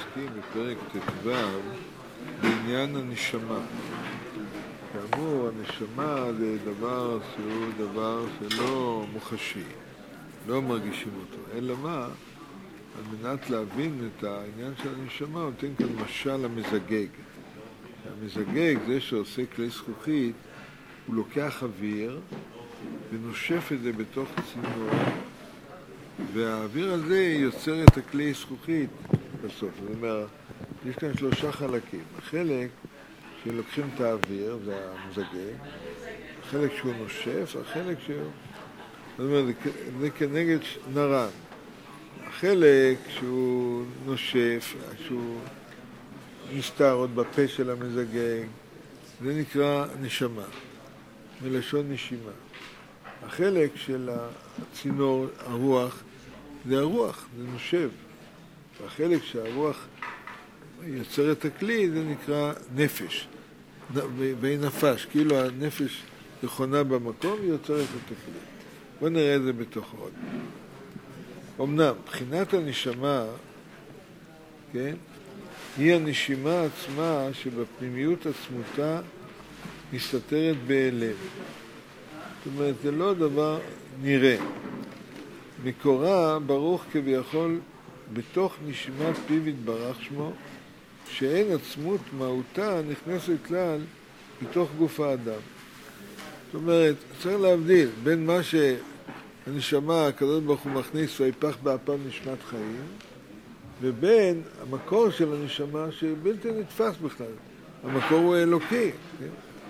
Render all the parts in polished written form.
עוסקים בפרק ט"ו בעניין הנשמה. כאמור, הנשמה זה דבר שהוא דבר שלא מוחשי, לא מרגישים אותו. אלא מה? על מנת להבין את העניין של הנשמה, נותן כאן משל המזגג. המזגג, זה שעושה כלי זכוכית, הוא לוקח אוויר ונושף את זה בתוך צינור, והאוויר הזה יוצר את הכלי זכוכית בסוף. זאת אומרת, יש כאן שלושה חלקים. החלק שלוקחים את האוויר, זה המזגג, החלק שהוא נושף, החלק שהוא... זאת אומרת, זה כנגד נרן. החלק שהוא נושף, שהוא נסתר עוד בפה של המזגג, זה נקרא נשמה, מלשון נשימה. החלק של הצינור, הרוח, זה הרוח, זה נושב. והחלק שהרוח יוצר את הכלי, זה נקרא נפש. נפש, כאילו הנפש יכונה במקום, היא יוצרת את הכלי. בואו נראה את זה בתוך עוד. אמנם, בחינת הנשמה, כן, היא הנשימה עצמה שבפנימיות עצמותה מסתתרת באלם. זאת אומרת, זה לא דבר נראה. מקורה ברוך כביכול בתוך נשימת פיו יתברך שמו, שאין עצמות מהותה נכנסת כלל בתוך גוף האדם. זאת אומרת, צריך להבדיל בין מה שהנשמה, הקדוש ברוך הוא מכניס ויפח באפיו נשמת חיים, ובין המקור של הנשמה שבלתי נתפס בכלל. המקור הוא אלוקי. כן?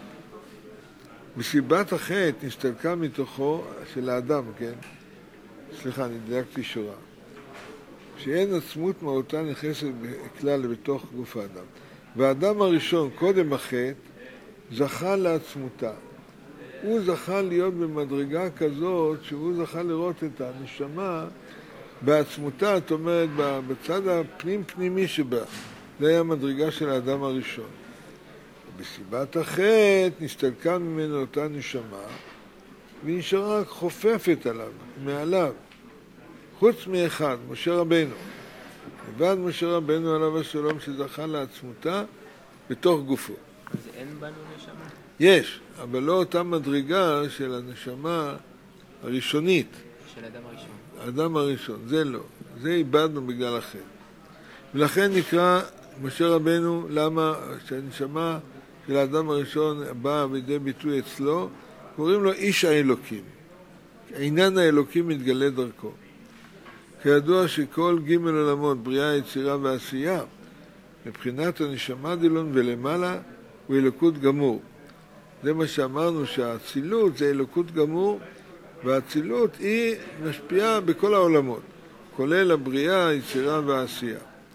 מסיבת החטא נסתלקה מתוכו של האדם, כן? סליחה, אני דילגתי שורה. שאין עצמות מהותה נכנסת כלל בתוך גוף האדם. והאדם הראשון, קודם החטא, זכה לעצמותה. הוא זכה להיות במדרגה כזאת שהוא זכה לראות את הנשמה בעצמותה, זאת אומרת, בצד הפנים-פנימי שבה. זה היה המדרגה של האדם הראשון. בסיבת החטא נסתלקה ממנו אותה נשמה, והיא נשארה חופפת עליו, מעליו. חוץ מאחד, משה רבנו. לבד משה רבנו עליו השלום שזכה לעצמותה בתוך גופו. אז אין בנו נשמה? יש, אבל לא אותה מדרגה של הנשמה הראשונית. של האדם הראשון. האדם הראשון, זה לא. זה איבדנו בגלל החטא. ולכן נקרא משה רבנו, למה שהנשמה של האדם הראשון באה בידי ביטוי אצלו, קוראים לו איש האלוקים. עניין האלוקים מתגלה דרכו. כידוע שכל ג' עולמות, בריאה, יצירה ועשייה, מבחינת הנשמה דילון ולמעלה, הוא אלוקות גמור. זה מה שאמרנו, שהאצילות זה אלוקות גמור, והאצילות היא משפיעה בכל העולמות, כולל הבריאה, היצירה והעשייה.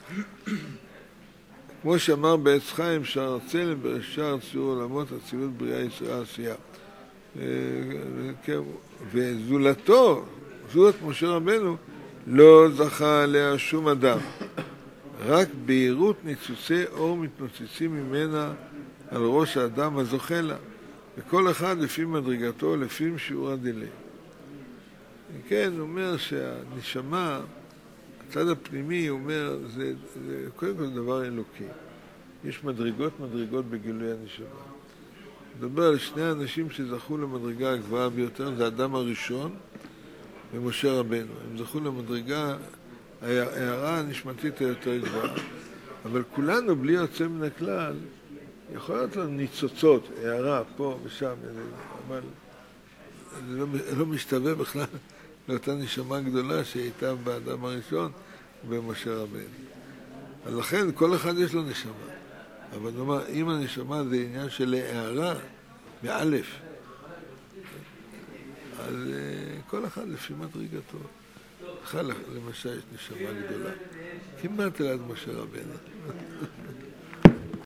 כמו שאמר בעץ חיים, שער הצלם, בשער ציור עולמות, אצילות, בריאה, יצירה, עשייה. וזולתו, זולת משה רבנו, לא זכה עליה שום אדם. רק בהירות ניצוצי אור מתנוצצים ממנה על ראש האדם הזוכה לה. וכל אחד לפי מדרגתו, לפי שיעור הדילי. כן, הוא אומר שהנשמה, הצד הפנימי, הוא אומר, זה קודם כל דבר אלוקי. יש מדרגות בגילוי הנשמה. מדבר על שני אנשים שזכו למדרגה הגבוהה ביותר, זה האדם הראשון ומשה רבנו. הם זכו למדרגה, ההערה הנשמתית היותר גבוהה. אבל כולנו, בלי יוצא מן הכלל, יכול להיות לנו ניצוצות, הערה פה ושם, אבל זה לא משתווה בכלל לאותה נשמה גדולה שהייתה באדם הראשון ובמשה רבנו. אז לכן כל אחד יש לו נשמה. אבל נאמר, אם הנשמה זה עניין של הערה, מאלף, אז כל אחד לפי מדרגתו. לך למשל יש נשמה גדולה. כמעט ליד משה רבנו.